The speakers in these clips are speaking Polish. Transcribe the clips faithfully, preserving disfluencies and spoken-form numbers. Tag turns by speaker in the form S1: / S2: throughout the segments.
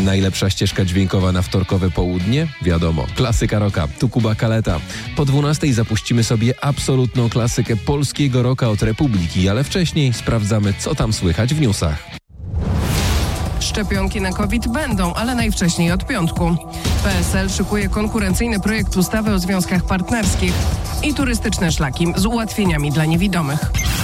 S1: Najlepsza ścieżka dźwiękowa na wtorkowe południe? Wiadomo, klasyka rocka. Tu Kuba Kaleta. Po dwunastej zapuścimy sobie absolutną klasykę polskiego rocka od Republiki, ale wcześniej sprawdzamy, co tam słychać w newsach.
S2: Szczepionki na COVID będą, ale najwcześniej od piątku. P S L szykuje konkurencyjny projekt ustawy o związkach partnerskich i turystyczne szlaki z ułatwieniami dla niewidomych.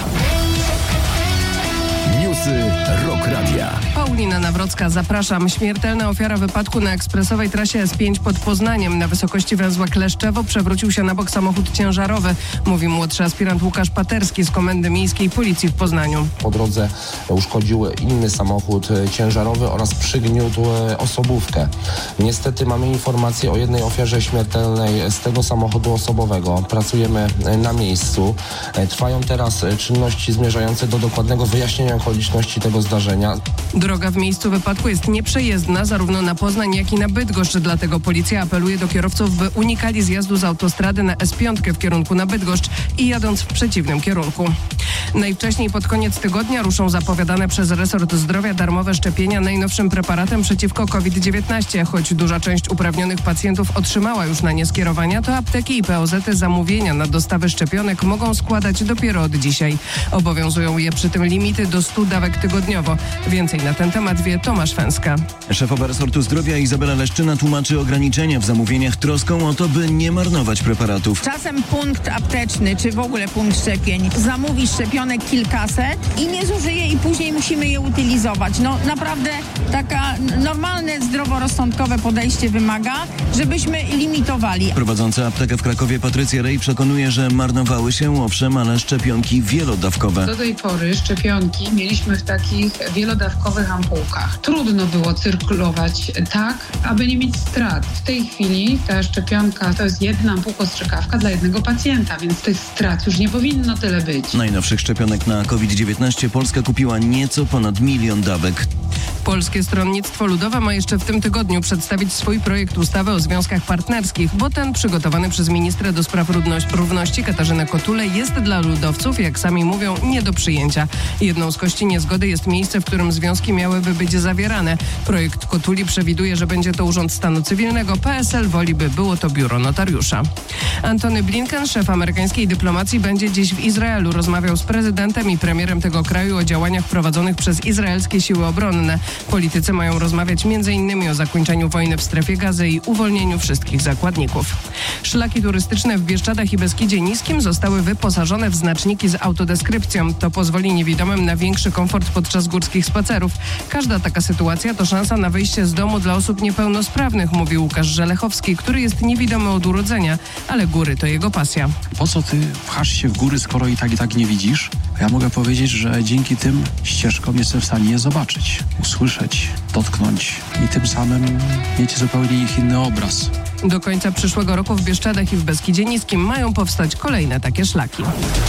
S3: Newsy Rock Radia.
S2: Paulina Nawrocka, zapraszam. Śmiertelna ofiara wypadku na ekspresowej trasie S pięć pod Poznaniem na wysokości węzła Kleszczewo przewrócił się na bok samochód ciężarowy, mówi młodszy aspirant Łukasz Paterski z Komendy Miejskiej Policji w Poznaniu.
S4: Po drodze uszkodził inny samochód ciężarowy oraz przygniótł osobówkę. Niestety mamy informację o jednej ofiarze śmiertelnej z tego samochodu osobowego. Pracujemy na miejscu. Trwają teraz czynności zmierzające do dokładnego wyjaśnienia okoliczności tego zdarzenia.
S2: Droga w miejscu wypadku jest nieprzejezdna zarówno na Poznań, jak i na Bydgoszcz. Dlatego policja apeluje do kierowców, by unikali zjazdu z autostrady na S pięć w kierunku na Bydgoszcz i jadąc w przeciwnym kierunku. Najwcześniej pod koniec tygodnia ruszą zapowiadane przez resort zdrowia darmowe szczepienia najnowszym preparatem przeciwko COVID dziewiętnaście. Choć duża część uprawnionych pacjentów otrzymała już na nie skierowania, to apteki i P O Z-y zamówienia na dostawy szczepionek mogą składać dopiero od dzisiaj. Obowiązują je przy tym limity do stu dawek tygodniowo. Więcej na ten temat wie Tomasz Fęska.
S5: Szefowa resortu zdrowia Izabela Leszczyna tłumaczy ograniczenia w zamówieniach troską o to, by nie marnować preparatów.
S6: Czasem punkt apteczny, czy w ogóle punkt szczepień zamówi szczepionek kilkaset i nie zużyje i później musimy je utylizować. No naprawdę taka normalne, zdroworozsądkowe podejście wymaga, żebyśmy limitowali.
S5: Prowadząca aptekę w Krakowie Patrycja Rej przekonuje, że marnowały się owszem, ale szczepionki wielodawkowe.
S7: Do tej pory szczepionki mieliśmy w takich wielodawkowych ampułkach. Trudno było cyrkulować tak, aby nie mieć strat. W tej chwili ta szczepionka to jest jedna ampułka strzykawka dla jednego pacjenta, więc tych strat już nie powinno tyle być.
S5: Najnowszych szczepionek na COVID dziewiętnaście Polska kupiła nieco ponad milion dawek.
S2: Polskie Stronnictwo Ludowe ma jeszcze w tym tygodniu przedstawić swój projekt ustawy o związkach partnerskich, bo ten przygotowany przez ministra do spraw równości Katarzynę Kotulę jest dla ludowców, jak sami mówią, nie do przyjęcia. Jedną z kości niezgody jest miejsce, w którym związki miałyby być zawierane. Projekt Kotuli przewiduje, że będzie to Urząd Stanu Cywilnego. P S L woli, by było to biuro notariusza. Antony Blinken, szef amerykańskiej dyplomacji, będzie dziś w Izraelu. Rozmawiał z prezydentem i premierem tego kraju o działaniach prowadzonych przez izraelskie siły obronne. Politycy mają rozmawiać między innymi o zakończeniu wojny w strefie Gazy i uwolnieniu wszystkich zakładników. Szlaki turystyczne w Bieszczadach i Beskidzie Niskim zostały wyposażone w znaczniki z autodeskrypcją. To pozwoli niewidomym na większy komfort podczas górskich spacerów. Każda taka sytuacja to szansa na wyjście z domu dla osób niepełnosprawnych, mówi Łukasz Żelechowski, który jest niewidomy od urodzenia, ale góry to jego pasja.
S8: Po co ty pchasz się w góry, skoro i tak i tak nie widzisz? Ja mogę powiedzieć, że dzięki tym ścieżkom jestem w stanie je zobaczyć, usłyszeć, dotknąć i tym samym mieć zupełnie ich inny obraz.
S2: Do końca przyszłego roku w Bieszczadach i w Beskidzie Niskim mają powstać kolejne takie szlaki.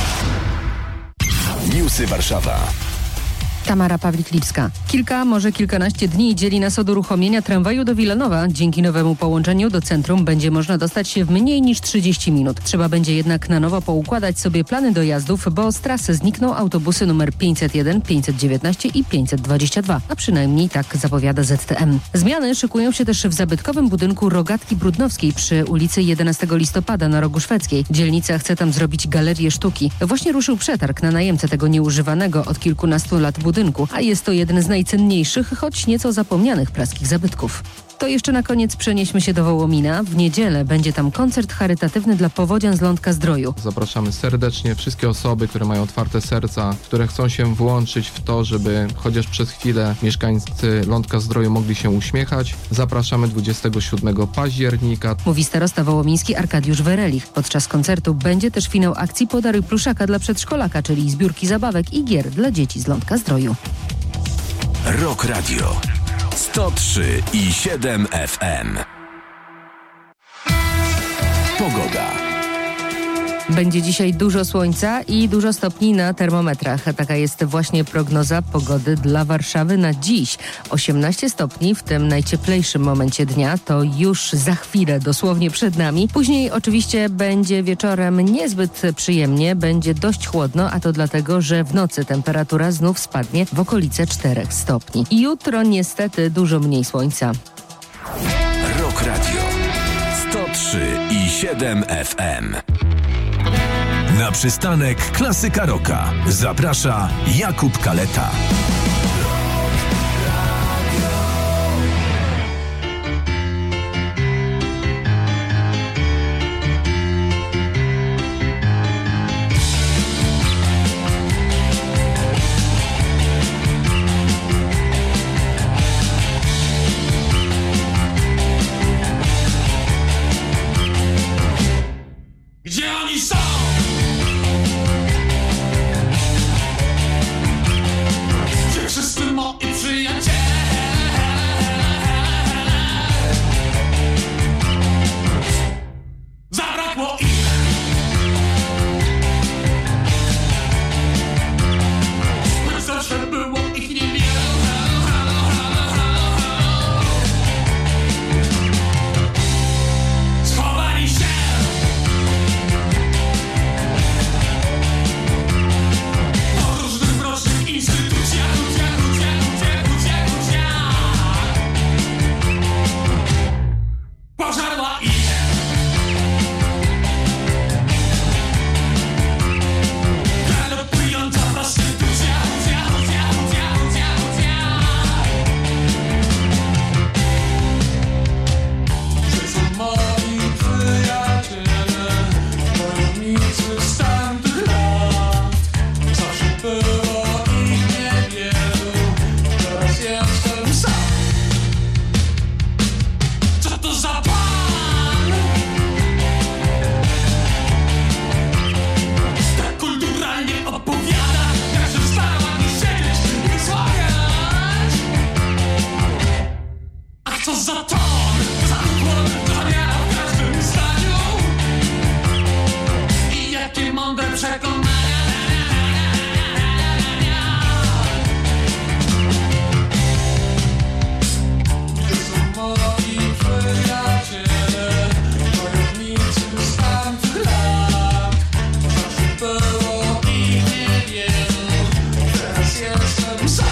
S3: Newsy Warszawa.
S9: Tamara Pawlik-Lipska. Kilka, może kilkanaście dni dzieli nas od uruchomienia tramwaju do Wilanowa. Dzięki nowemu połączeniu do centrum będzie można dostać się w mniej niż trzydzieści minut. Trzeba będzie jednak na nowo poukładać sobie plany dojazdów, bo z trasy znikną autobusy numer pięćset jeden, pięćset dziewiętnaście i pięćset dwadzieścia dwa. A przynajmniej tak zapowiada Z T M. Zmiany szykują się też w zabytkowym budynku Rogatki Brudnowskiej przy ulicy jedenastego listopada na Rogu Szwedzkiej. Dzielnica chce tam zrobić galerię sztuki. Właśnie ruszył przetarg na najemcę tego nieużywanego od kilkunastu lat budynku, a jest to jeden z najcenniejszych, choć nieco zapomnianych praskich zabytków. To jeszcze na koniec przenieśmy się do Wołomina. W niedzielę będzie tam koncert charytatywny dla powodzian z Lądka-Zdroju.
S10: Zapraszamy serdecznie wszystkie osoby, które mają otwarte serca, które chcą się włączyć w to, żeby chociaż przez chwilę mieszkańcy Lądka-Zdroju mogli się uśmiechać. Zapraszamy dwudziestego siódmego października.
S9: Mówi starosta wołomiński Arkadiusz Werelich. Podczas koncertu będzie też finał akcji Podaruj pluszaka dla przedszkolaka, czyli zbiórki zabawek i gier dla dzieci z Lądka-Zdroju.
S3: Rock Radio sto trzy i siedem F M. Pogoda.
S9: Będzie dzisiaj dużo słońca i dużo stopni na termometrach. Taka jest właśnie prognoza pogody dla Warszawy na dziś. osiemnaście stopni w tym najcieplejszym momencie dnia. To już za chwilę, dosłownie przed nami. Później oczywiście będzie wieczorem niezbyt przyjemnie. Będzie dość chłodno, a to dlatego, że w nocy temperatura znów spadnie w okolice czterech stopni. I jutro niestety dużo mniej słońca.
S3: Rock Radio sto trzy i siedem F M. Na przystanek Klasyka Rocka zaprasza Jakub Kaleta.
S11: Gdzie oni są? Gdzie wszyscy moi przyjaciele? Zabrakło ich. Choć zawsze było ich niewiele. Schowali się. Pożarła ich. Galopująca prostytucja. Gdzie są moi przyjaciele, wojownicy z tamtych lat? Zawsze było ich niewielu, teraz jestem sam. Co to za pan? Tak kulturalnie opowiada, jak się stała mi siedzieć i wysławiać. A co za ton? Za ukłon, zamiara w każdym zdaniu. I jakie mądre przekonania. Gdzie są moi przyjaciele, wojownicy z tamtych lat? Zawsze było ich niewielu, teraz jestem sam.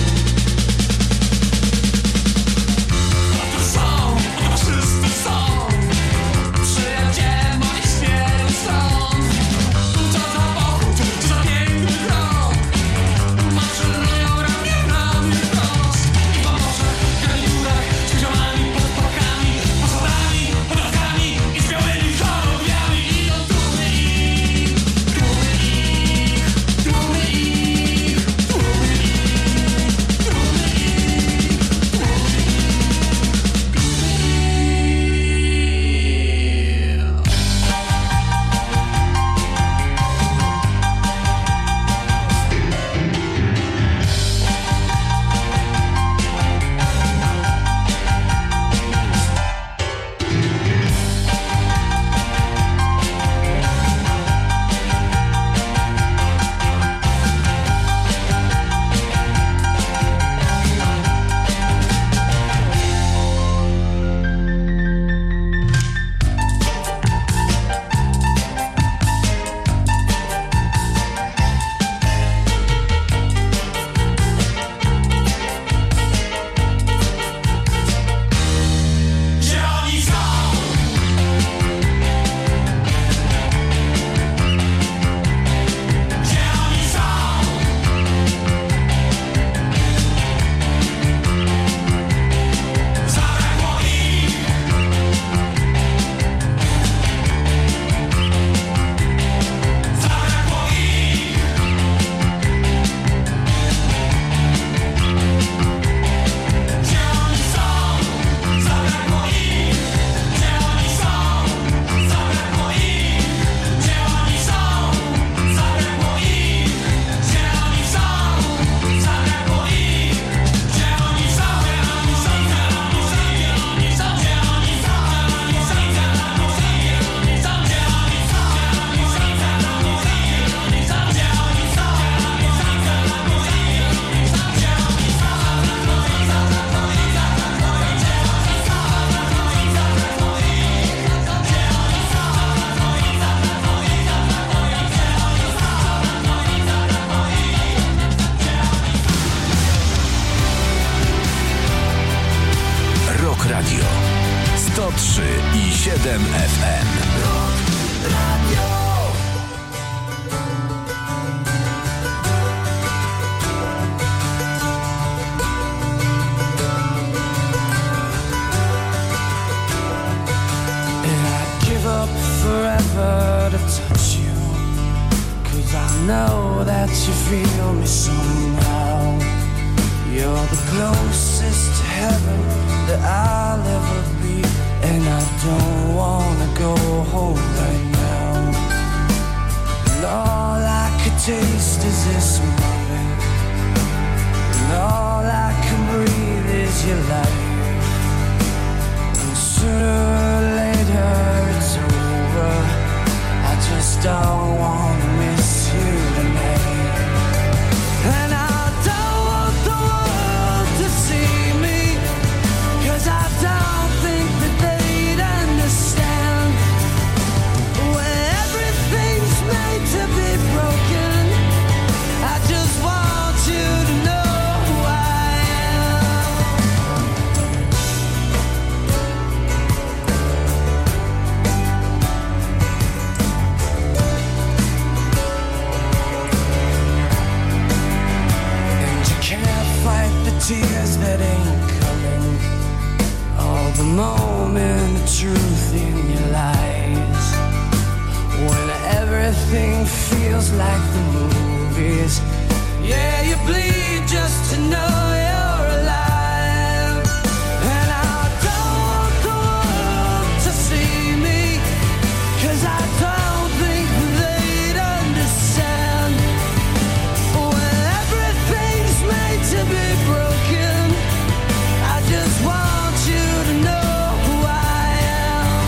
S11: Oto są, oto wszyscy są przyjaciele moi z wielu stron. Tu co za Bóg
S3: Rock Radio sto trzy i siedem F M. Rock Radio.
S12: Forever to touch you, 'cause I know that you feel me somehow. You're the closest to heaven that I'll ever be, and I don't wanna go home right now. And all I could taste is this moment, and all I can breathe is your life. And sooner or later it's over, I just don't wanna miss you tonight. And I don't want the world to see me, 'cause I don't think that they'd understand. When everything's made to be broken, I just want you to know who I am. And you can't fight the tears that ain't coming, or the moment of truth in your eyes. When everything feels like the movies, yeah, you bleed just to know you're alive. And I don't want the world to see me, 'cause I don't think they'd understand. When everything's made to be broken, I just want you to know who I am.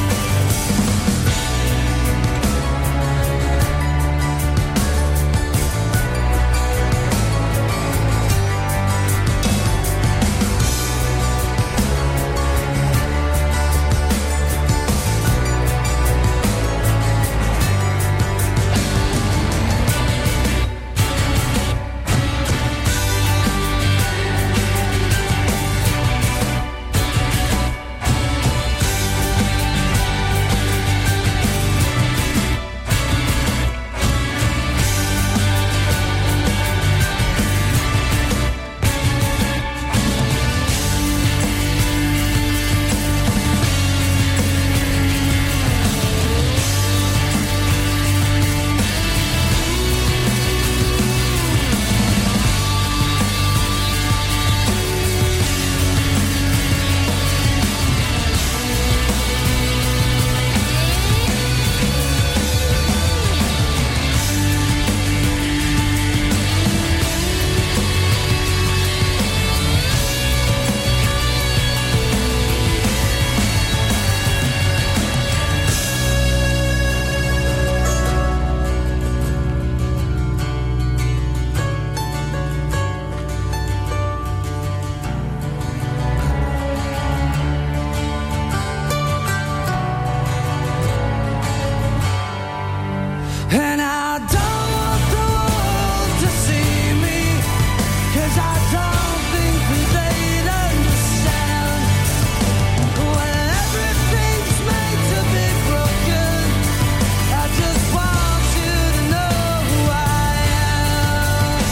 S12: And I don't want the world to see me, 'cause I don't think they'd understand. When everything's made to be broken, I just want you to know who I am.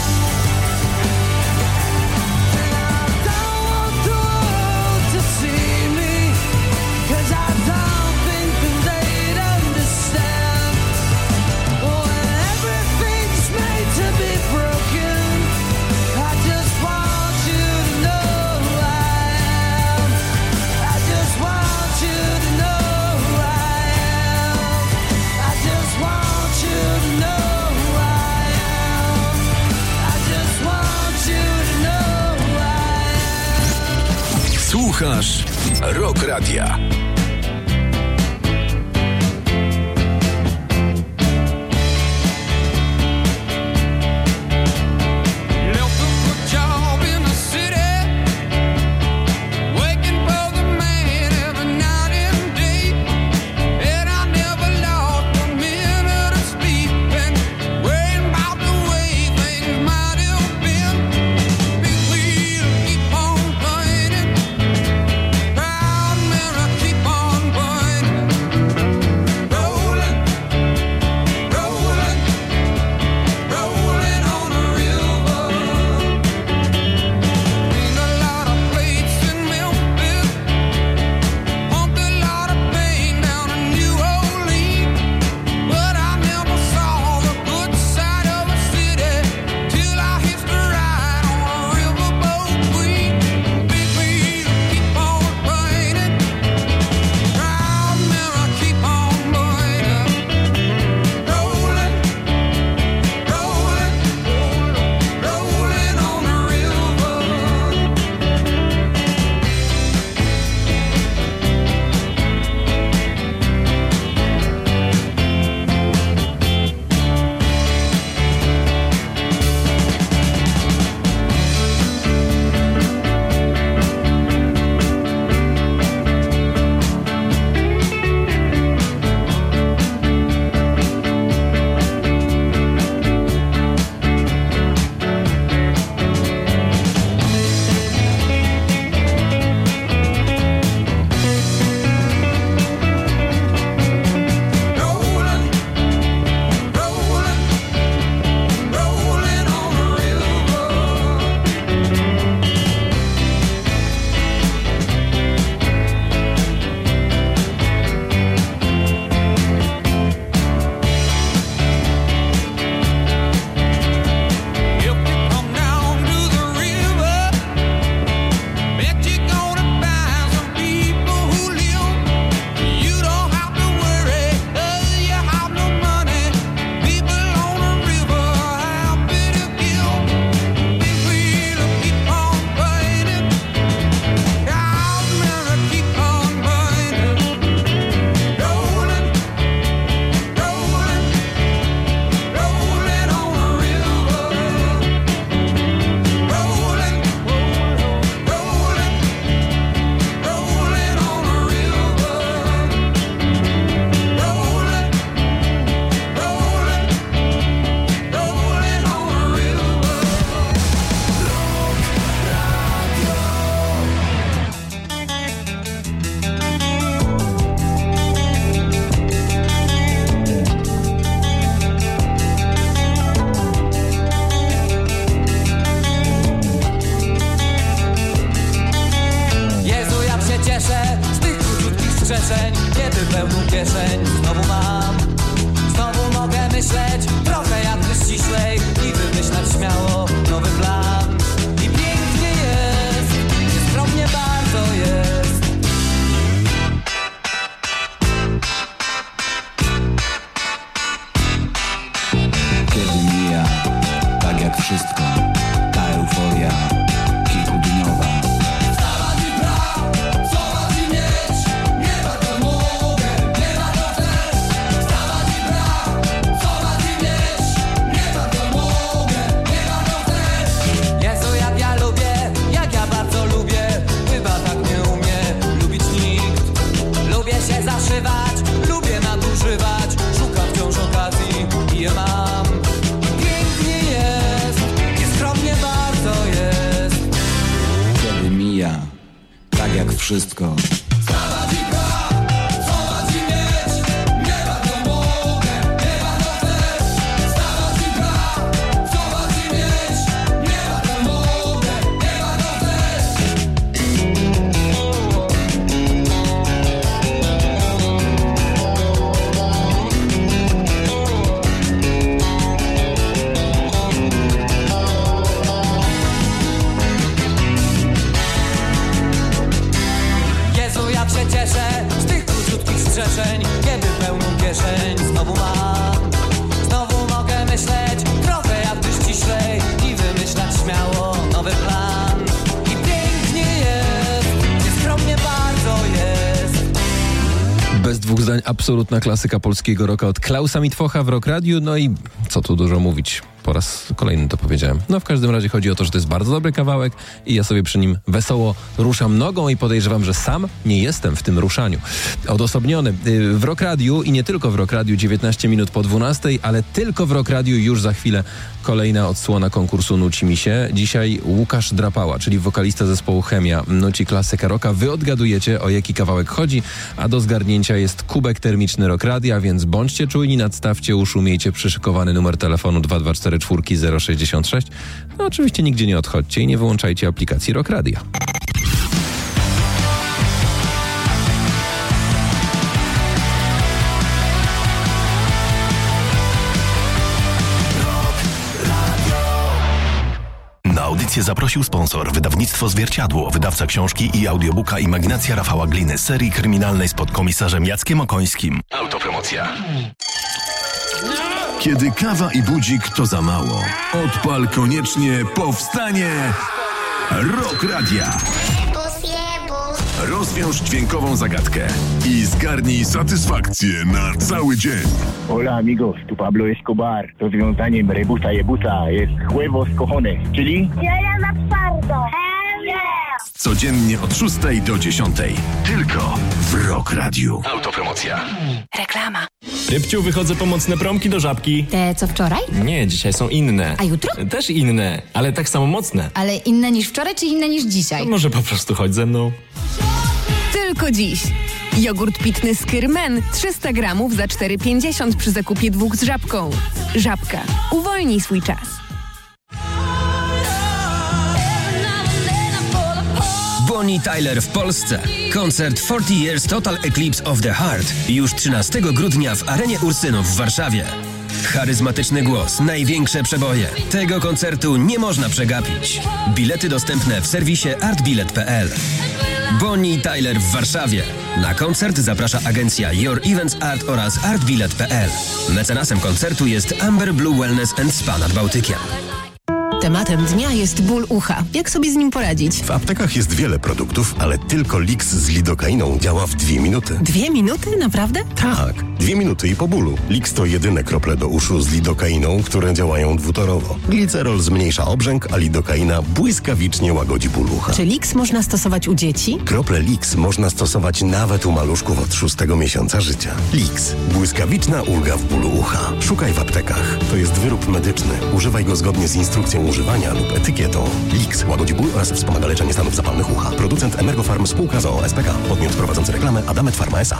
S12: And I don't want the world to see me, 'cause I don't think they'd understand. When everything's made to be broken, I just want you to know who I am. I just want you to know who I am. I just want you to know who I am. I just want you to know who I am.
S3: Słuchasz Rock Radia.
S11: Left a good job in the city, waking for the man every night and day. And I never lost a minute of sleep, and worrying about the way things might have been. Big wheel keep on turning,
S13: strzeczeń, kiedy pełną kieszeń znowu mam. Znowu mogę myśleć trochę jakby ściślej i wymyślać śmiało nowy plan. I pięknie jest, nieskromnie bardzo jest.
S14: Kiedy mija, tak jak wszystko, ta euforia kilkudniowa.
S11: Wstawać i brać, schować i mieć, nie bardzo mogę, nie bardzo chcę. Wstawać i brać, schować i mieć, nie bardzo mogę, nie bardzo chcę.
S13: Jezu, jak ja lubię, jak ja bardzo lubię, chyba tak nie umie lubić nikt. Lubię się zaszywać, lubię nadużywać, szukam wciąż okazji i je mam. Pięknie jest, nieskromnie bardzo jest.
S14: Kiedy mija, tak jak wszystko.
S11: Wstawać i brać, schować i mieć, nie bardzo mogę, nie bardzo chcę. Wstawać i brać, schować i mieć, nie bardzo mogę, nie bardzo chcę.
S13: Jezu, jak się cieszę z tych króciutkich strzeczeń, kiedy pełną kieszeń znowu mam. Znowu mogę myśleć trochę jakby ściślej i wymyślać śmiało nowy plan. I pięknie jest, nieskromnie bardzo jest.
S1: Bez dwóch zdań absolutna klasyka polskiego rocka od Klausa Mitwocha w Rock Radiu. No i co tu dużo mówić, po raz kolejny to powiedziałem. No w każdym razie chodzi o to, że to jest bardzo dobry kawałek i ja sobie przy nim wesoło ruszam nogą i podejrzewam, że sam nie jestem w tym ruszaniu. Odosobniony yy, w Rock Radiu i nie tylko w Rock Radiu dziewiętnaście minut po dwunastej, ale tylko w Rock Radiu już za chwilę kolejna odsłona konkursu Nuci mi się. Dzisiaj Łukasz Drapała, czyli wokalista zespołu Chemia, nuci klasykę rocka. Wy odgadujecie, o jaki kawałek chodzi, a do zgarnięcia jest kubek termiczny Rock Radia, więc bądźcie czujni, nadstawcie uszu, miejcie przyszykowany numer telefonu dwa dwa cztery cztery zero sześćdziesiąt sześć. No oczywiście nigdzie nie odchodźcie i nie wyłączajcie aplikacji Rock Radia.
S3: Na audycję zaprosił sponsor, wydawnictwo Zwierciadło, wydawca książki i audiobooka Imaginacja Rafała Gliny, serii kryminalnej z podkomisarzem Jackiem Okońskim. Autopromocja.
S15: Kiedy kawa i budzik to za mało, odpal koniecznie powstanie Rock Radia. Rozwiąż dźwiękową zagadkę i zgarnij satysfakcję na cały dzień.
S16: Hola amigos, tu Pablo Escobar. Rozwiązaniem rebusa jebusa jest huevos cojones, czyli...
S17: Jaja na twardo.
S15: Codziennie od szóstej do dziesiątej. Tylko w Rock Radiu.
S3: Autopromocja.
S18: Reklama.
S19: Rybciu, wychodzę po mocne promki do Żabki.
S18: Te co wczoraj?
S19: Nie, dzisiaj są inne.
S18: A jutro?
S19: Też inne, ale tak samo mocne.
S18: Ale inne niż wczoraj, czy inne niż dzisiaj?
S19: To może po prostu chodź ze mną.
S20: Tylko dziś. Jogurt pitny Skyrmen trzysta gramów za cztery pięćdziesiąt przy zakupie dwóch z Żabką. Żabka. Uwolnij swój czas.
S21: Bonnie Tyler w Polsce. Koncert czterdzieści Years Total Eclipse of the Heart już trzynastego grudnia w Arenie Ursynów w Warszawie. Charyzmatyczny głos, największe przeboje. Tego koncertu nie można przegapić. Bilety dostępne w serwisie artbilet kropka p l. Bonnie Tyler w Warszawie. Na koncert zaprasza agencja Your Events Art oraz artbilet kropka p l. Mecenasem koncertu jest Amber Blue Wellness and Spa nad Bałtykiem.
S20: Tematem dnia jest ból ucha. Jak sobie z nim poradzić?
S15: W aptekach jest wiele produktów, ale tylko Lix z lidokainą działa w dwie minuty.
S20: Dwie minuty? Naprawdę?
S15: Tak, dwie minuty i po bólu. Lix to jedyne krople do uszu z lidokainą, które działają dwutorowo. Glicerol zmniejsza obrzęk, a lidokaina błyskawicznie łagodzi ból ucha.
S20: Czy Lix można stosować u dzieci?
S15: Krople Lix można stosować nawet u maluszków od szóstego miesiąca życia. Lix. Błyskawiczna ulga w bólu ucha. Szukaj w aptekach. To jest wyrób medyczny. Używaj go zgodnie z instrukcją używania lub etykietą. Lix łagodzi ból oraz wspomaga leczenie stanów zapalnych ucha. Producent Emergofarm spółka z o o S P K. Podmiot prowadzący reklamę Adamet Pharma S A.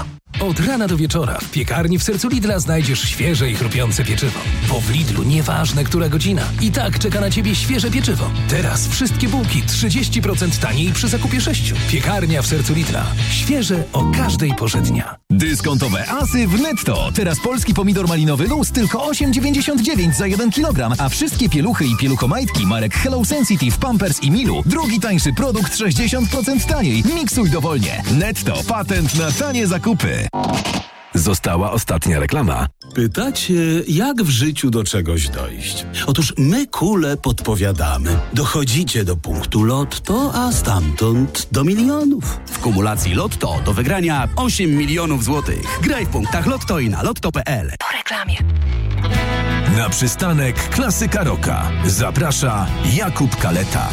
S17: Od rana do wieczora w piekarni w sercu Lidla znajdziesz świeże i chrupiące pieczywo. Bo w Lidlu nieważne, która godzina. I tak czeka na Ciebie świeże pieczywo. Teraz wszystkie bułki trzydzieści procent taniej przy zakupie sześciu. Piekarnia w sercu Lidla. Świeże o każdej porze dnia.
S22: Dyskontowe asy w Netto. Teraz polski pomidor malinowy luz tylko osiem dziewięćdziesiąt dziewięć za jeden kilogram, a wszystkie pieluchy i pieluchomajtki marek Hello Sensitive, Pampers i Milu. Drugi tańszy produkt sześćdziesiąt procent taniej. Miksuj dowolnie. Netto. Patent na tanie zakupy.
S3: Została ostatnia reklama.
S23: Pytacie, jak w życiu do czegoś dojść? Otóż my kule podpowiadamy. Dochodzicie do punktu Lotto, a stamtąd do milionów. W kumulacji Lotto do wygrania osiem milionów złotych. Graj w punktach Lotto i na lotto kropka p l.
S18: Po reklamie.
S22: Na przystanek Klasyka Rocka zaprasza Jakub Kaleta.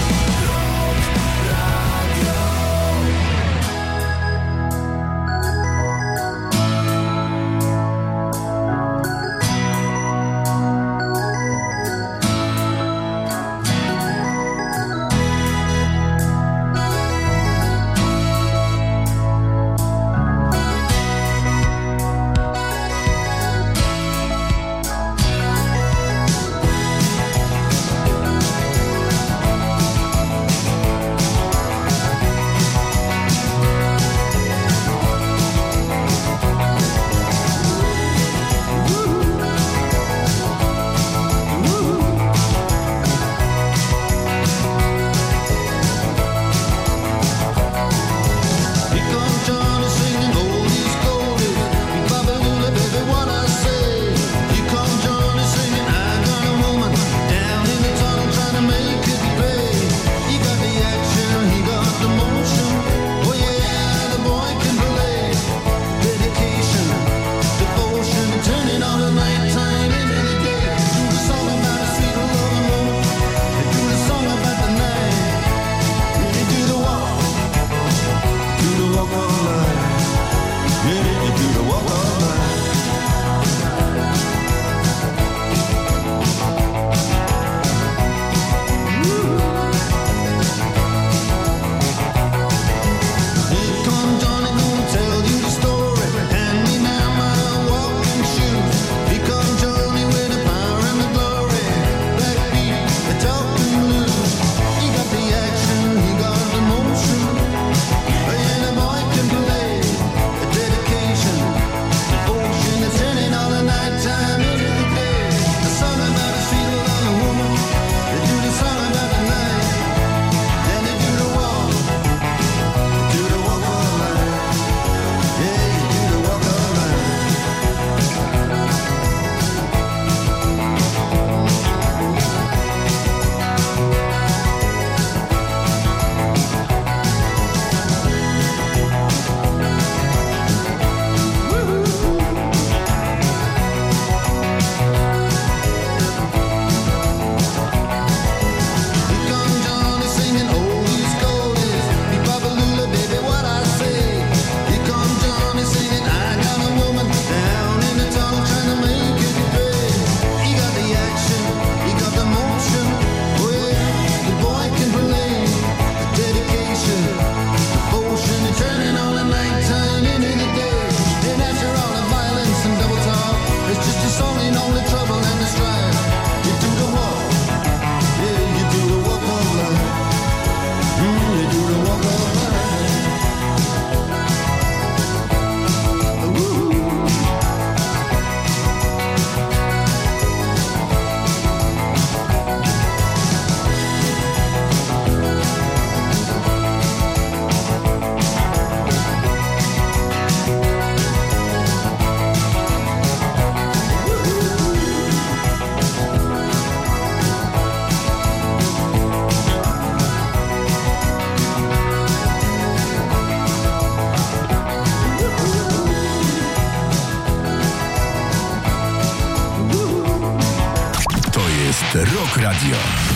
S22: Rock Radio.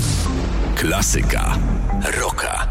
S22: Klasyka rocka.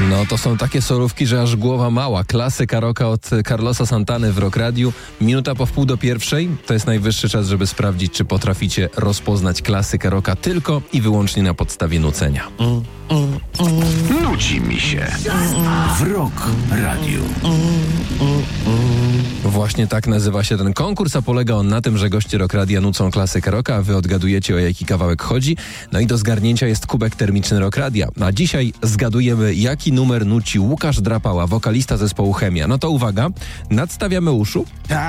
S1: No to są takie solówki, że aż głowa mała. Klasyka rocka od Carlosa Santany w Rock Radiu. Minuta po wpół do pierwszej. To jest najwyższy czas, żeby sprawdzić, czy potraficie rozpoznać klasykę rocka tylko i wyłącznie na podstawie nucenia.
S4: Mm, mm, mm. Nuci mi się w Rock Radiu.
S1: Właśnie tak nazywa się ten konkurs, a polega on na tym, że goście Rock Radia nucą klasykę rocka, a wy odgadujecie, o jaki kawałek chodzi. No i do zgarnięcia jest kubek termiczny Rock Radia. A dzisiaj zgadujemy, jaki numer nuci Łukasz Drapała, wokalista zespołu Chemia. No to uwaga, nadstawiamy uszu.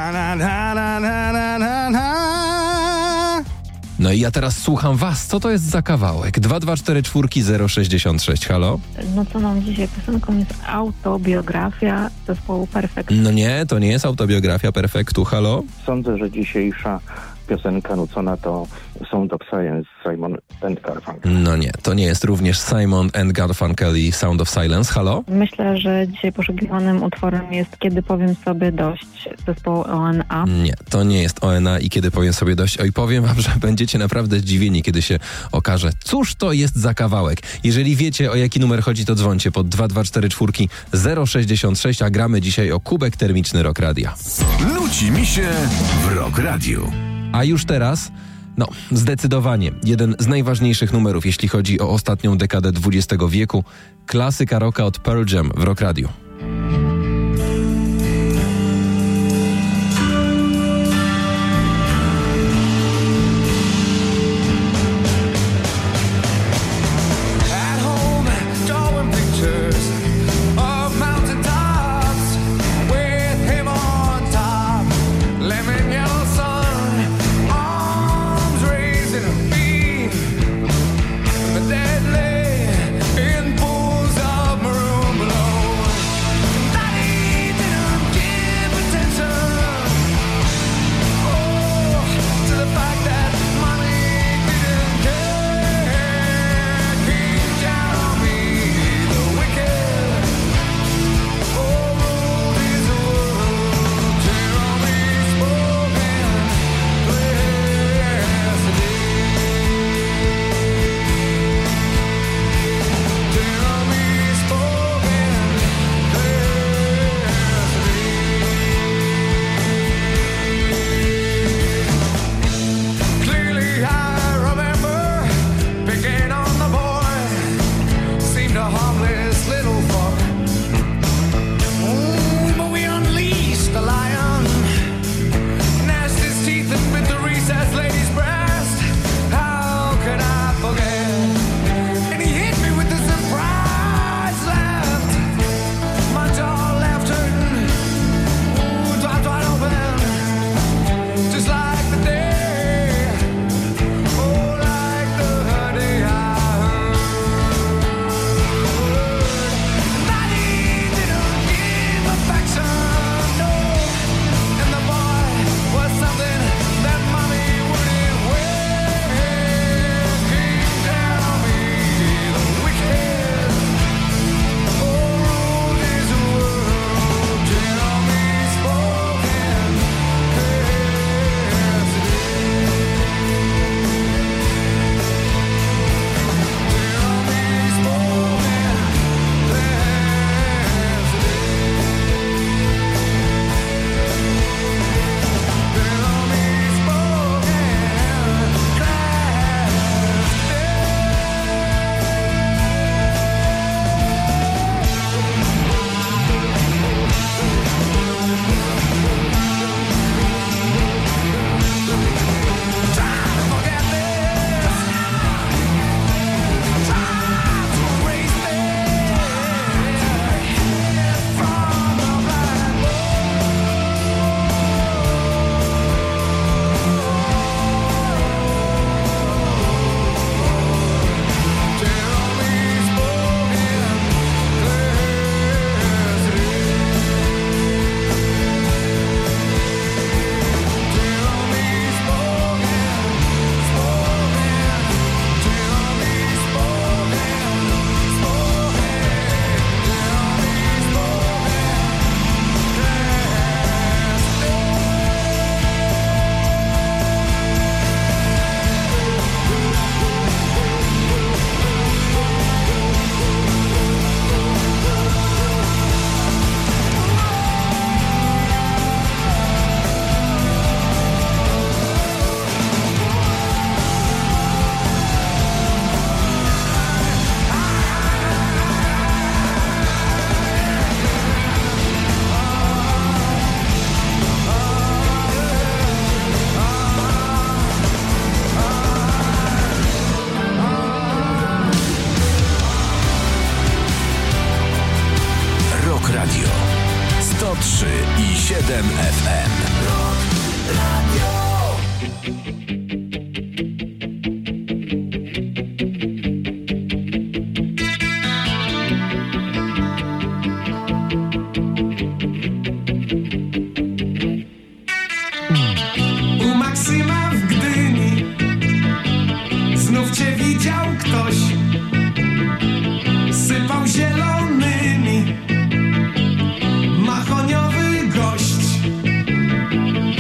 S1: No i ja teraz słucham was. Co to jest za kawałek? dwa dwa cztery cztery zero sześćdziesiąt sześć. Halo?
S6: No co nam dzisiaj piosenką jest autobiografia zespołu Perfekt.
S1: No nie, to nie jest autobiografia Perfektu. Halo?
S7: Sądzę, że dzisiejsza piosenka nucona to Sound of Silence, Simon and Garfunkel.
S1: No nie, to nie jest również Simon and Garfunkel i Sound of Silence. Halo?
S6: Myślę, że dzisiaj poszukiwanym utworem jest Kiedy powiem sobie dość zespołu O N A.
S1: Nie, to nie jest O N A i Kiedy powiem sobie dość. Oj, powiem wam, że będziecie naprawdę zdziwieni, kiedy się okaże, cóż to jest za kawałek. Jeżeli wiecie, o jaki numer chodzi, to dzwońcie pod dwa dwa cztery cztery zero sześćdziesiąt sześć, a gramy dzisiaj o kubek termiczny Rock Radia.
S4: Nuci mi się w Rock Radiu.
S1: A już teraz, no zdecydowanie, jeden z najważniejszych numerów, jeśli chodzi o ostatnią dekadę dwudziestego wieku. Klasyka rocka od Pearl Jam w Rock Radiu.
S3: trzy i siedem F M.
S11: U Maksyma w Gdyni znów cię widział ktoś. Sypał zielonymi, mahoniowy gość.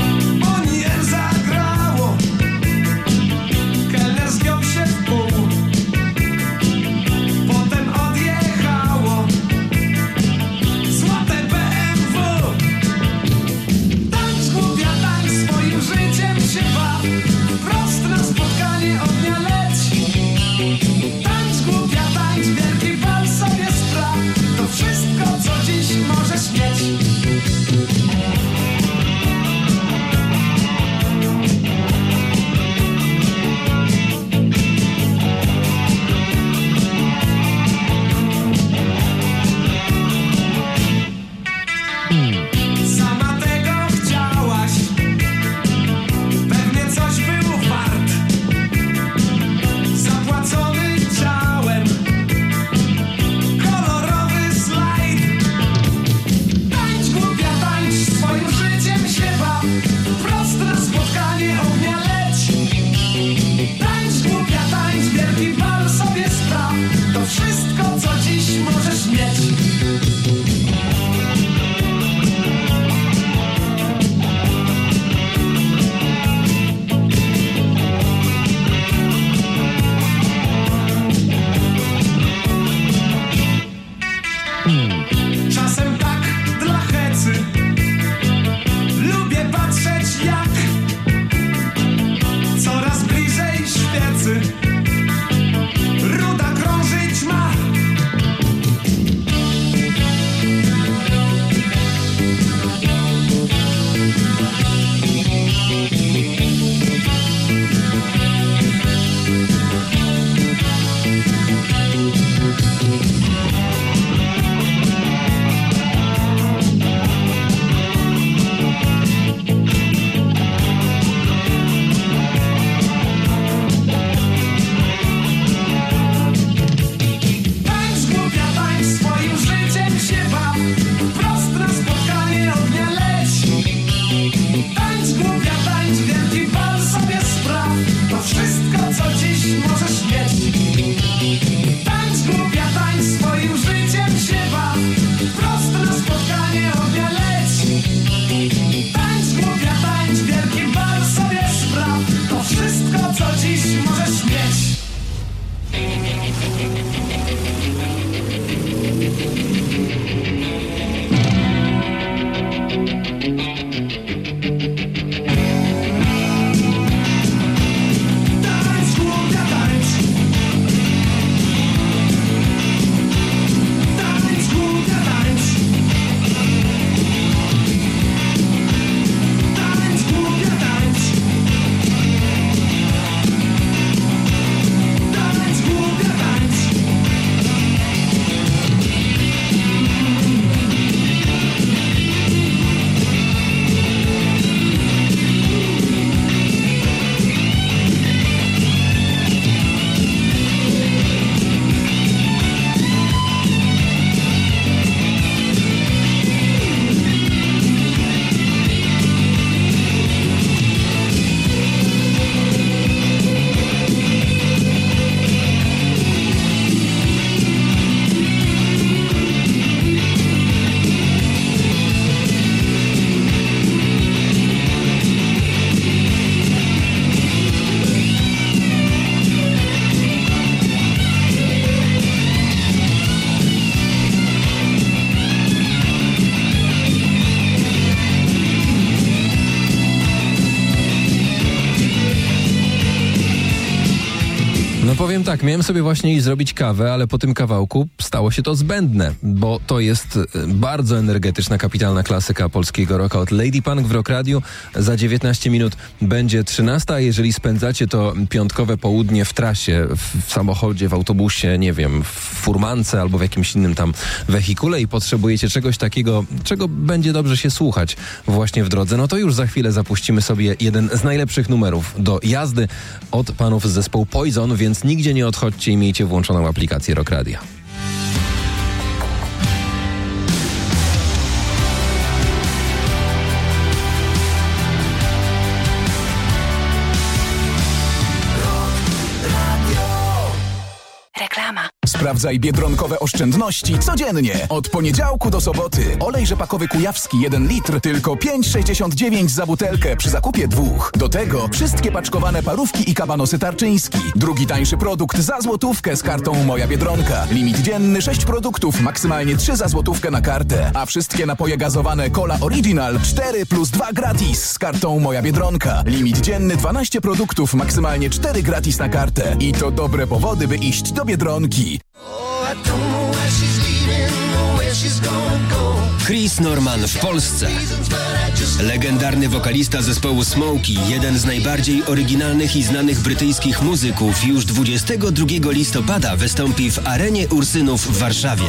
S1: powiem tak, miałem sobie właśnie iść zrobić kawę, ale po tym kawałku stało się to zbędne, bo to jest bardzo energetyczna, kapitalna klasyka polskiego rocka od Lady Punk w Rock Radiu. Za dziewiętnaście minut będzie trzynasta, a jeżeli spędzacie to piątkowe południe w trasie, w, w samochodzie, w autobusie, nie wiem, w furmance albo w jakimś innym tam wehikule i potrzebujecie czegoś takiego, czego będzie dobrze się słuchać właśnie w drodze, no to już za chwilę zapuścimy sobie jeden z najlepszych numerów do jazdy od panów z zespołu Poison, więc nigdzie nie odchodźcie i miejcie włączoną aplikację Rock Radia.
S18: Reklama.
S2: Sprawdzaj biedronkowe oszczędności codziennie. Od poniedziałku do soboty. Olej rzepakowy kujawski jeden litr, tylko pięć sześćdziesiąt dziewięć za butelkę przy zakupie dwóch. Do tego wszystkie paczkowane parówki i kabanosy tarczyński. Drugi tańszy produkt za złotówkę z kartą Moja Biedronka. Limit dzienny sześć produktów, maksymalnie trzy za złotówkę na kartę. A wszystkie napoje gazowane Cola Original cztery plus dwa gratis z kartą Moja Biedronka. Limit dzienny dwanaście produktów, maksymalnie cztery gratis na kartę. I to dobre powody, by iść do Biedronki.
S21: Chris Norman w Polsce. Legendarny wokalista zespołu Smokey, jeden z najbardziej oryginalnych i znanych brytyjskich muzyków, już dwudziestego drugiego listopada wystąpi w Arenie Ursynów w Warszawie.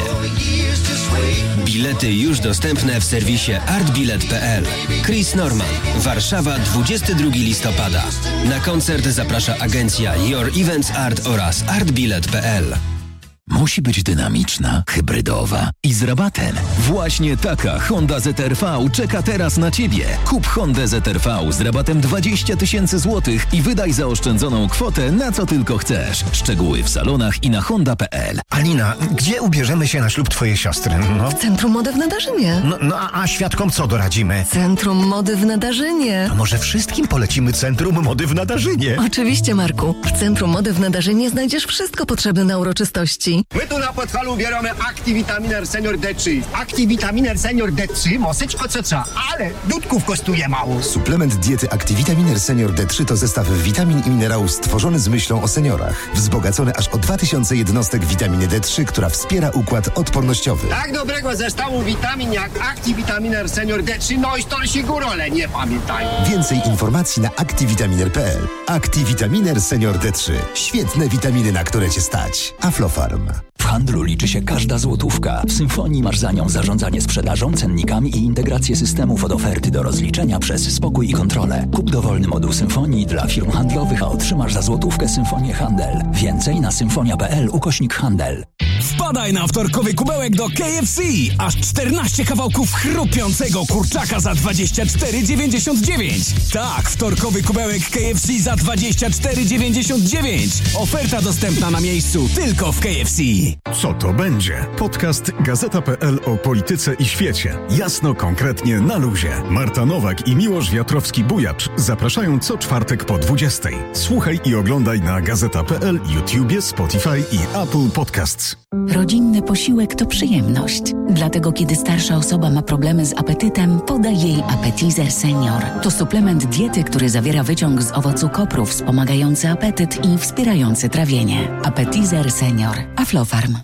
S21: Bilety już dostępne w serwisie artbilet kropka p l. Chris Norman, Warszawa, dwudziestego drugiego listopada. Na koncert zaprasza agencja Your Events Art oraz artbilet kropka p l.
S22: Musi być dynamiczna, hybrydowa i z rabatem. Właśnie taka Honda Z R V czeka teraz na Ciebie. Kup Hondę Z R V z rabatem dwadzieścia tysięcy złotych i wydaj zaoszczędzoną kwotę na co tylko chcesz. Szczegóły w salonach i na honda kropka p l.
S5: Alina, gdzie ubierzemy się na ślub twojej siostry? No.
S8: W Centrum Mody w Nadarzynie.
S5: No, no a, a świadkom co doradzimy?
S8: Centrum Mody w Nadarzynie.
S5: A może wszystkim polecimy Centrum Mody w Nadarzynie?
S8: Oczywiście, Marku. W Centrum Mody w Nadarzynie znajdziesz wszystko potrzebne na uroczystości.
S24: My tu na Podhalu bierzemy Activitaminer Senior D trzy. Activitaminer Senior D trzy, moseczko co co, ale dudków kosztuje mało.
S25: Suplement diety Activitaminer Senior D trzy to zestaw witamin i minerałów stworzony z myślą o seniorach. Wzbogacony aż o dwa tysiące jednostek witaminy D trzy, która wspiera układ odpornościowy.
S24: Tak dobrego zestawu witamin jak Activitaminer Senior D trzy, no i to się górole nie pamiętają.
S25: Więcej informacji na activitaminer kropka p l. Activitaminer Senior D trzy. Świetne witaminy, na które Cię stać. Aflofarm.
S22: W handlu liczy się każda złotówka. W Symfonii masz za nią zarządzanie sprzedażą, cennikami i integrację systemów od oferty do rozliczenia przez spokój i kontrolę. Kup dowolny moduł Symfonii dla firm handlowych, a otrzymasz za złotówkę Symfonię Handel. Więcej na symfonia kropka p l ukośnik handel.
S17: Wpadaj na wtorkowy kubełek do K F C! Aż czternaście kawałków chrupiącego kurczaka za dwadzieścia cztery dziewięćdziesiąt dziewięć. Tak, wtorkowy kubełek K F C za dwadzieścia cztery dziewięćdziesiąt dziewięć. Oferta dostępna na miejscu tylko w K F C.
S26: Co to będzie? Podcast Gazeta kropka p l o polityce i świecie. Jasno, konkretnie, na luzie. Marta Nowak i Miłosz Wiatrowski-Bujacz zapraszają co czwartek po dwudziestej. Słuchaj i oglądaj na gazeta kropka p l, YouTubie, Spotify i Apple Podcasts.
S27: Rodzinny posiłek to przyjemność. Dlatego kiedy starsza osoba ma problemy z apetytem, podaj jej Appetizer Senior. To suplement diety, który zawiera wyciąg z owocu kopru wspomagający apetyt i wspierający trawienie. Appetizer Senior. Aflofarm.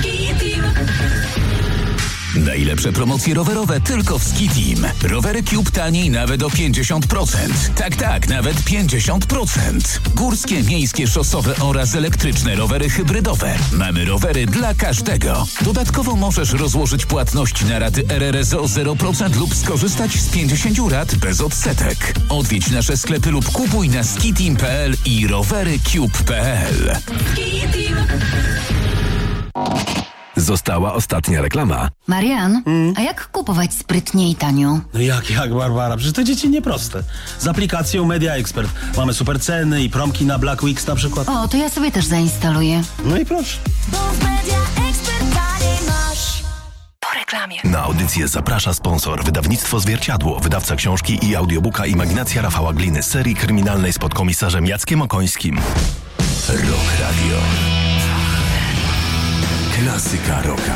S22: Najlepsze promocje rowerowe tylko w Skitim. Rowery Cube taniej nawet o pięćdziesiąt procent. Tak, tak, nawet pięćdziesiąt procent. Górskie, miejskie, szosowe oraz elektryczne rowery hybrydowe. Mamy rowery dla każdego. Dodatkowo możesz rozłożyć płatność na raty R R S o zero procent lub skorzystać z pięćdziesięciu rat bez odsetek. Odwiedź nasze sklepy lub kupuj na skitim kropka p l i rowery cube kropka p l.
S3: Została ostatnia reklama.
S18: Marian, a jak kupować sprytnie i tanio?
S28: No jak, jak, Barbara? Przecież to dzieci nieproste. Z aplikacją Media Expert mamy super ceny i promki na Black Weeks na przykład.
S18: O, to ja sobie też zainstaluję.
S28: No i proszę.
S18: Bo w Media Expert taniej masz. Po reklamie.
S3: Na audycję zaprasza sponsor. Wydawnictwo Zwierciadło. Wydawca książki i audiobooka Imaginacja Rafała Gliny z serii kryminalnej z podkomisarzem Jackiem Okońskim.
S22: Rock Radio. Klasyka rocka.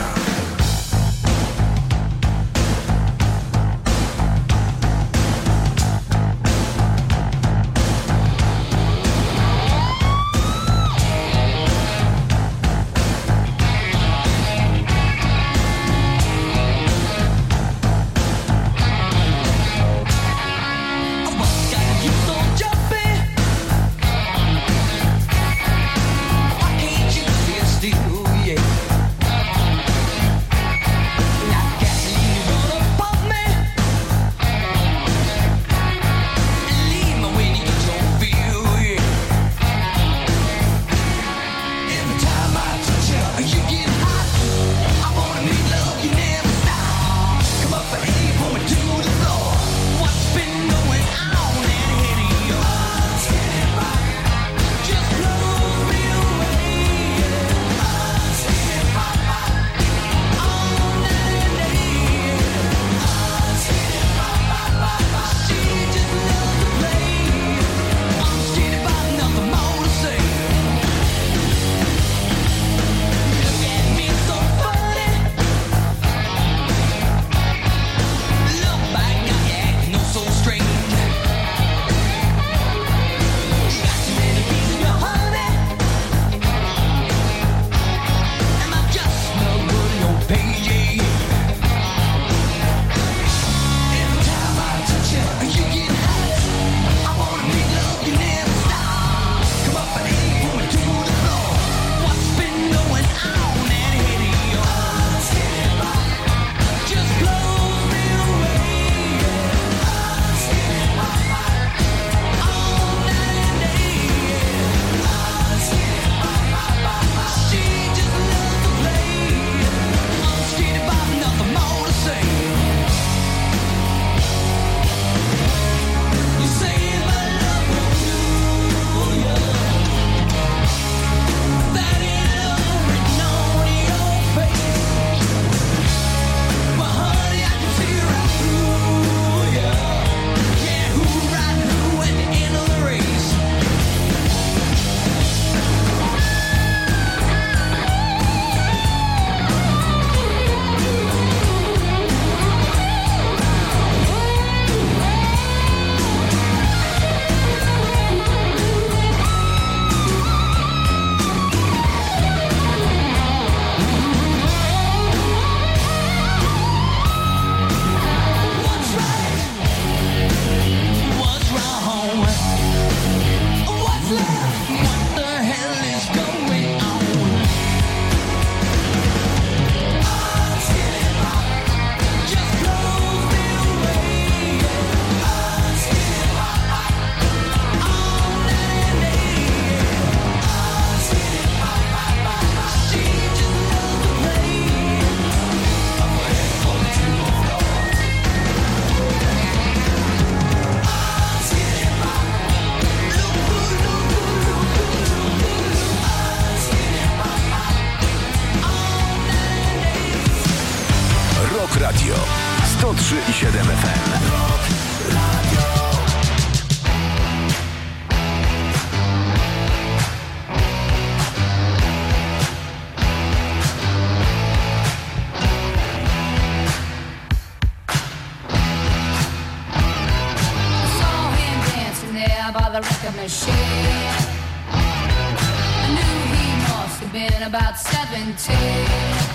S4: Rock Radio sto trzy i siedem F M.
S11: By the record machine, I knew he must have been about seventeen.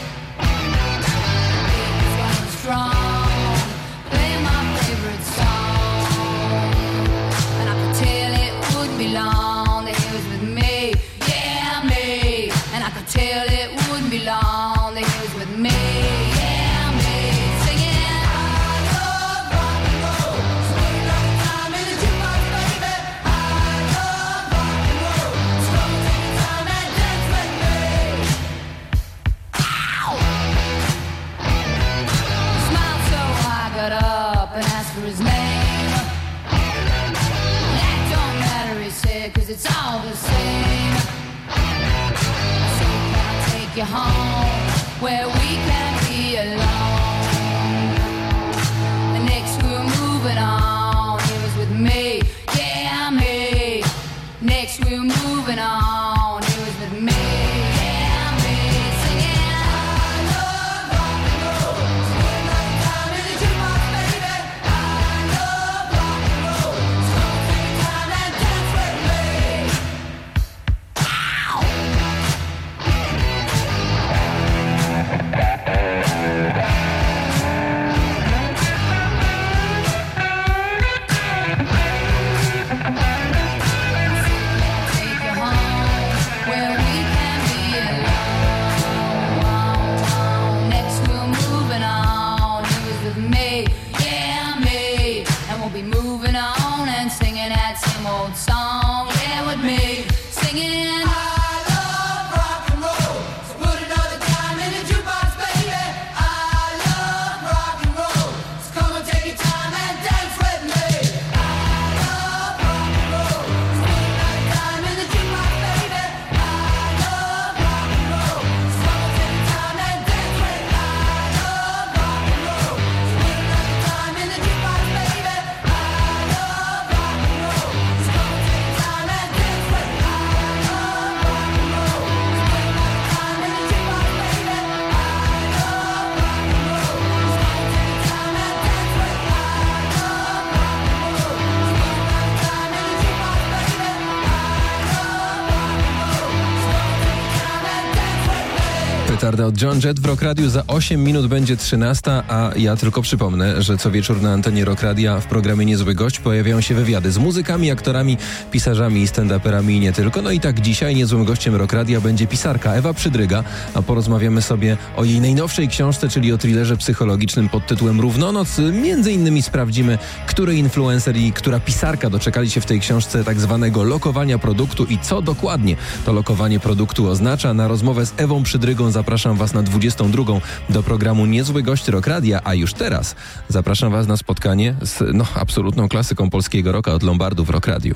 S11: He was running strong, playing my favorite song, and I could tell it wouldn't be long that he was with me, yeah me. And I could tell it wouldn't be long that he was with me, yeah me. Singing. Got up and asked for his name. That don't matter, he said, cause it's all the same. I said, can I take you home where we can be alone? The next we were moving on, he was with me, yeah me. Next we were moving on, he was with me, yeah me. Singing.
S1: Petarda od John Jett w Rock Radio. Za osiem minut będzie trzynasta, a ja tylko przypomnę, że co wieczór na antenie Rock Radia w programie Niezły Gość pojawiają się wywiady z muzykami, aktorami, pisarzami i stand-uperami i nie tylko. No i tak dzisiaj niezłym gościem Rock Radia będzie pisarka Ewa Przydryga, a porozmawiamy sobie o jej najnowszej książce, czyli o thrillerze psychologicznym pod tytułem Równonoc. Między innymi sprawdzimy, który influencer i która pisarka doczekali się w tej książce tak zwanego lokowania produktu i co dokładnie to lokowanie produktu oznacza. Na rozmowę z Ewą Przydrygą zapraszam Was na dwudziestą drugą do programu Niezły Gość Rock Radia, a już teraz zapraszam Was na spotkanie z no, absolutną klasyką polskiego rocka od Lombardu w Rock Radio.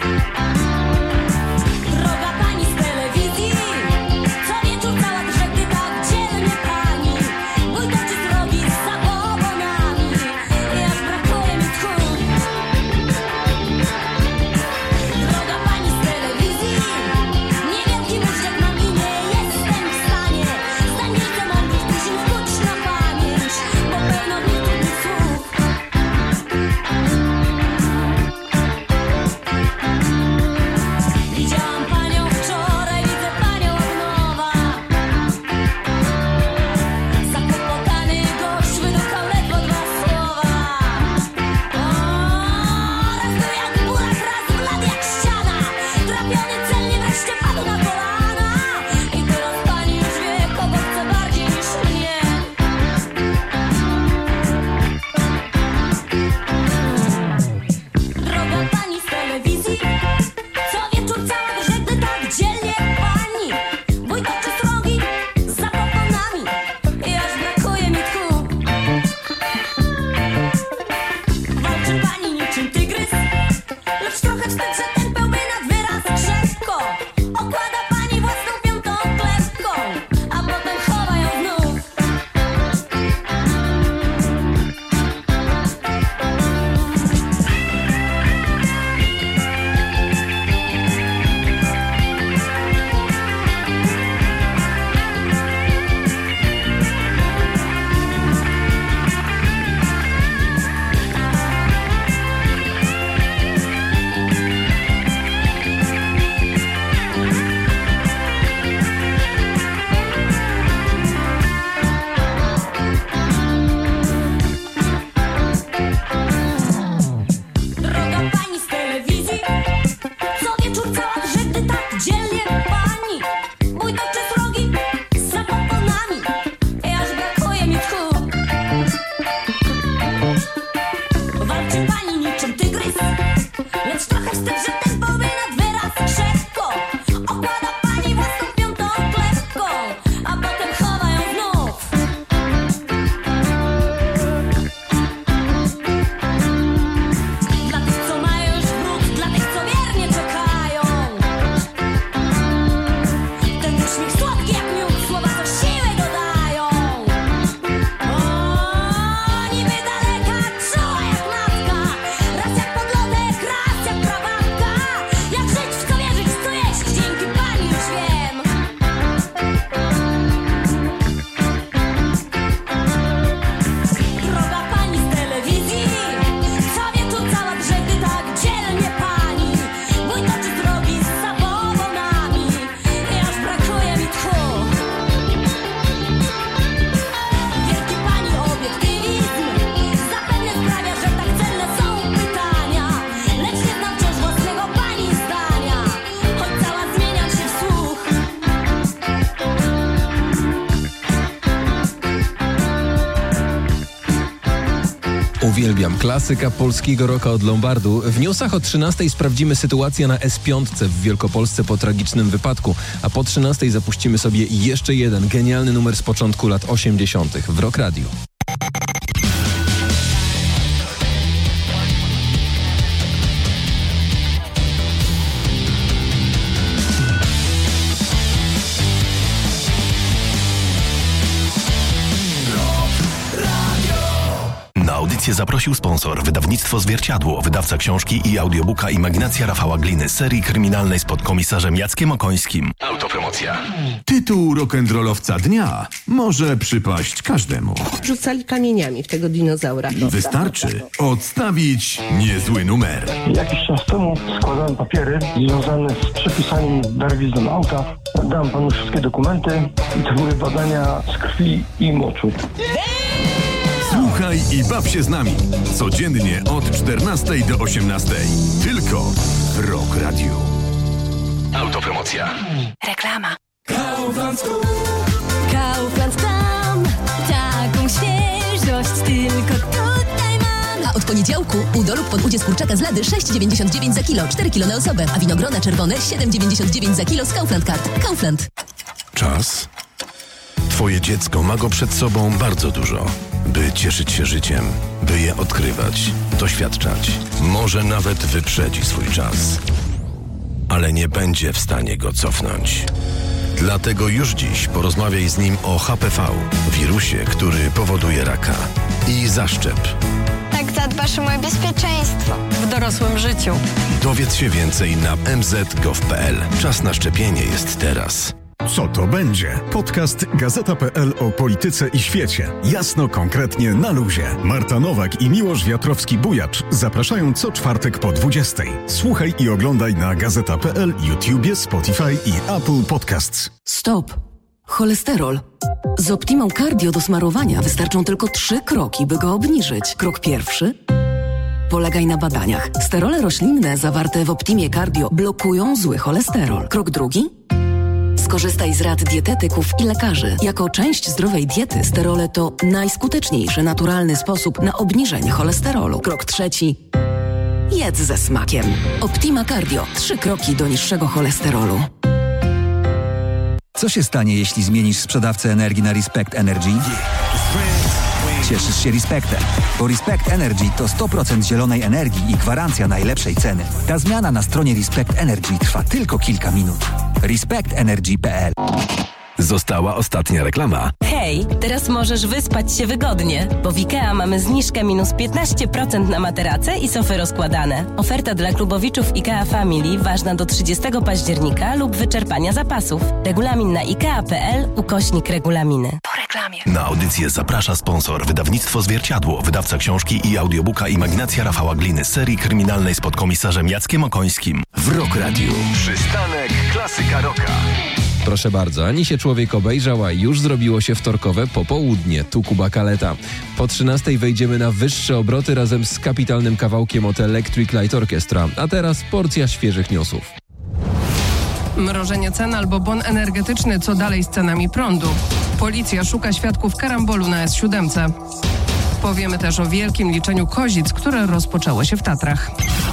S11: Droga pani z telewizji, co wieczór cała drzew
S1: Uwielbiam. Klasyka polskiego rocka od Lombardu. W newsach o trzynastej sprawdzimy sytuację na S pięć w Wielkopolsce po tragicznym wypadku, a po trzynastej zapuścimy sobie jeszcze jeden genialny numer z początku lat osiemdziesiątych w Rock Radio.
S3: Na audycję zaprosił sponsor, wydawnictwo Zwierciadło, wydawca książki i audiobooka Imaginacja Rafała Gliny, serii kryminalnej z podkomisarzem Jackiem Okońskim. Autopromocja.
S4: Tytuł rock'n'rollowca dnia może przypaść każdemu.
S9: Rzucali kamieniami w tego dinozaura.
S4: Wystarczy odstawić niezły numer.
S10: Jakiś czas temu składałem papiery związane z przepisaniem darowizny auta. Dałem panu wszystkie dokumenty i to były badania z krwi i moczu.
S4: Słuchaj i baw się z nami. Codziennie od czternastej do osiemnastej. Tylko w Rock Radio.
S3: Autopromocja.
S18: Reklama.
S11: Kaufland.
S18: Kaufland tam, taką świeżość tylko tutaj mam.
S8: A od poniedziałku u dorób pod udzie z kurczaka z lady sześć dziewięćdziesiąt dziewięć za kilo, cztery kilo na osobę, a winogrona czerwone siedem dziewięćdziesiąt dziewięć za kilo z Kaufland Card. Kaufland.
S3: Czas? Twoje dziecko ma go przed sobą bardzo dużo, by cieszyć się życiem, by je odkrywać, doświadczać. Może nawet wyprzedzi swój czas, ale nie będzie w stanie go cofnąć. Dlatego już dziś porozmawiaj z nim o H P V, wirusie, który powoduje raka. I zaszczep.
S12: Tak zadbasz o moje bezpieczeństwo w dorosłym życiu.
S3: Dowiedz się więcej na m z kropka gov kropka p l. Czas na szczepienie jest teraz.
S26: Co to będzie? Podcast Gazeta kropka p l o polityce i świecie. Jasno, konkretnie, na luzie. Marta Nowak i Miłosz Wiatrowski-Bujacz zapraszają co czwartek po dwudziestej. Słuchaj i oglądaj na Gazeta kropka p l, YouTubie, Spotify i Apple Podcasts.
S8: Stop. Cholesterol. Z Optimą Cardio do smarowania wystarczą tylko trzy kroki, by go obniżyć. Krok pierwszy. Polegaj na badaniach. Sterole roślinne zawarte w Optimie Cardio blokują zły cholesterol. Krok drugi. Skorzystaj z rad dietetyków i lekarzy. Jako część zdrowej diety sterole to najskuteczniejszy naturalny sposób na obniżenie cholesterolu. Krok trzeci. Jedz ze smakiem. Optima Cardio. Trzy kroki do niższego cholesterolu.
S22: Co się stanie, jeśli zmienisz sprzedawcę energii na Respect Energy? Cieszysz się Respectem, bo Respect Energy to sto procent zielonej energii i gwarancja najlepszej ceny. Ta zmiana na stronie Respect Energy trwa tylko kilka minut. respect energy kropka p l.
S3: Została ostatnia reklama.
S13: Hej, teraz możesz wyspać się wygodnie, bo w IKEA mamy zniżkę minus piętnaście procent na materace i sofy rozkładane. Oferta dla klubowiczów IKEA Family ważna do trzydziestego października lub wyczerpania zapasów. Regulamin na ikea kropka p l ukośnik regulaminy.
S18: Po reklamie.
S3: Na audycję zaprasza sponsor, wydawnictwo Zwierciadło, wydawca książki i audiobooka Imaginacja Rafała Gliny, serii kryminalnej z podkomisarzem Jackiem Okońskim. W Rock Radio.
S4: Przystanek klasyka rocka.
S1: Proszę bardzo, ani się człowiek obejrzał, a już zrobiło się wtorkowe popołudnie. Tu Kuba Kaleta. Po trzynastej wejdziemy na wyższe obroty razem z kapitalnym kawałkiem od Electric Light Orchestra. A teraz porcja świeżych newsów.
S14: Mrożenie cen albo bon energetyczny, co dalej z cenami prądu. Policja szuka świadków karambolu na S siedem. Powiemy też o wielkim liczeniu kozic, które rozpoczęło się w Tatrach.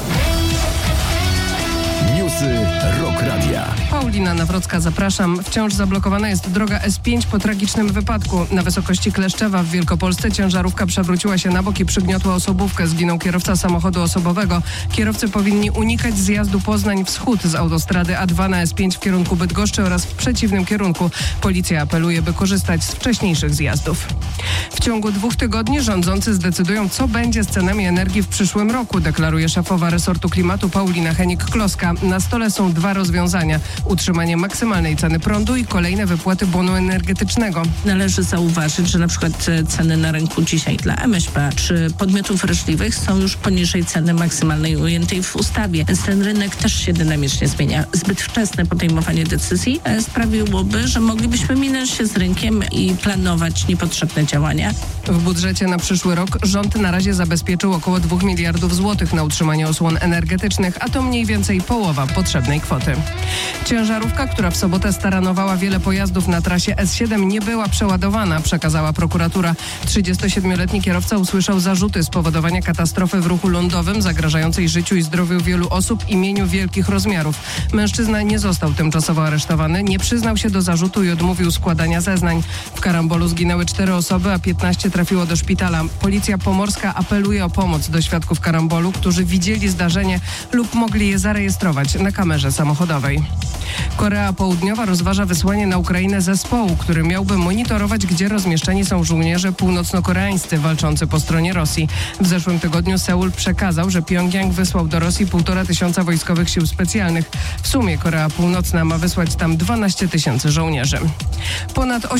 S4: Newsy Rock Radia.
S14: Paulina Nawrocka, zapraszam. Wciąż zablokowana jest droga S pięć po tragicznym wypadku. Na wysokości Kleszczewa w Wielkopolsce ciężarówka przewróciła się na bok i przygniotła osobówkę. Zginął kierowca samochodu osobowego. Kierowcy powinni unikać zjazdu Poznań Wschód z autostrady A dwa na S pięć w kierunku Bydgoszczy oraz w przeciwnym kierunku. Policja apeluje, by korzystać z wcześniejszych zjazdów. W ciągu dwóch tygodni rządzący zdecydują, co będzie z cenami energii w przyszłym roku, deklaruje szefowa resortu klimatu Paulina Henik-Kloska. Na stole są dwa rozwiązania. Utrzymanie maksymalnej ceny prądu i kolejne wypłaty bonu energetycznego.
S16: Należy zauważyć, że na przykład ceny na rynku dzisiaj dla M S P czy podmiotów wrażliwych są już poniżej ceny maksymalnej ujętej w ustawie, więc ten rynek też się dynamicznie zmienia. Zbyt wczesne podejmowanie decyzji sprawiłoby, że moglibyśmy minąć się z rynkiem i planować niepotrzebne działania.
S14: W budżecie na przyszły rok rząd na razie zabezpieczył około dwóch miliardów złotych na utrzymanie osłon energetycznych, a to mniej więcej połowa potrzebnej kwoty. kwoty. Ciężarówka, która w sobotę staranowała wiele pojazdów na trasie S siedem, nie była przeładowana, przekazała prokuratura. trzydziestosiedmioletni kierowca usłyszał zarzuty spowodowania katastrofy w ruchu lądowym zagrażającej życiu i zdrowiu wielu osób i mieniu wielkich rozmiarów. Mężczyzna nie został tymczasowo aresztowany, nie przyznał się do zarzutu i odmówił składania zeznań. W karambolu zginęły cztery osoby, a piętnaście trafiło do szpitala. Policja pomorska apeluje o pomoc do świadków karambolu, którzy widzieli zdarzenie lub mogli je zarejestrować na kamerze samochodowej. Korea Południowa rozważa wysłanie na Ukrainę zespołu, który miałby monitorować, gdzie rozmieszczeni są żołnierze północno-koreańscy walczący po stronie Rosji. W zeszłym tygodniu Seul przekazał, że Pjongjang wysłał do Rosji półtora tysiąca wojskowych sił specjalnych. W sumie Korea Północna ma wysłać tam dwanaście tysięcy żołnierzy. Ponad